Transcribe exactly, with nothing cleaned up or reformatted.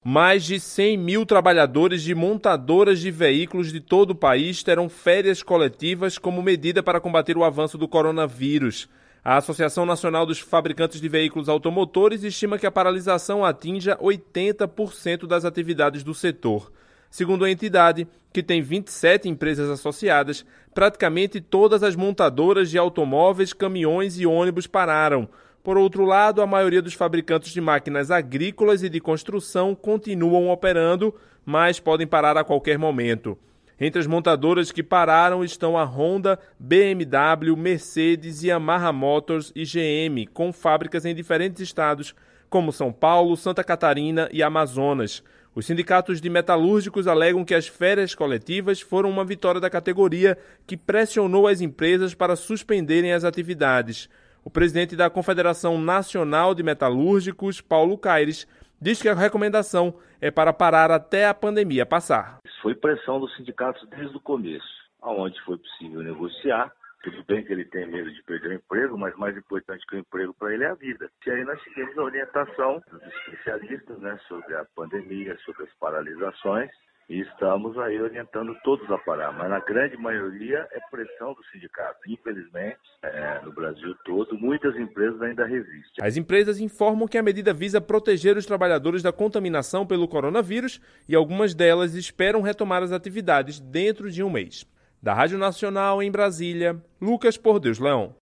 Mais de cem mil trabalhadores de montadoras de veículos de todo o país terão férias coletivas como medida para combater o avanço do coronavírus. A Associação Nacional dos Fabricantes de Veículos Automotores estima que a paralisação atinja oitenta por cento das atividades do setor. Segundo a entidade, que tem vinte e sete empresas associadas, praticamente todas as montadoras de automóveis, caminhões e ônibus pararam. Por outro lado, a maioria dos fabricantes de máquinas agrícolas e de construção continuam operando, mas podem parar a qualquer momento. Entre as montadoras que pararam estão a Honda, B M W, Mercedes, Yamaha Motors e G M, com fábricas em diferentes estados, como São Paulo, Santa Catarina e Amazonas. Os sindicatos de metalúrgicos alegam que as férias coletivas foram uma vitória da categoria, que pressionou as empresas para suspenderem as atividades. O presidente da Confederação Nacional de Metalúrgicos, Paulo Caires, diz que a recomendação é para parar até a pandemia passar. Foi pressão dos sindicatos desde o começo, aonde foi possível negociar. Tudo bem que ele tem medo de perder o emprego, mas mais importante que o emprego para ele é a vida. E aí nós seguimos a orientação dos especialistas, né, sobre a pandemia, sobre as paralisações. E estamos aí orientando todos a parar, mas na grande maioria é pressão do sindicato. Infelizmente, é, no Brasil todo, muitas empresas ainda resistem. As empresas informam que a medida visa proteger os trabalhadores da contaminação pelo coronavírus e algumas delas esperam retomar as atividades dentro de um mês. Da Rádio Nacional em Brasília, Lucas Por Deus Leão.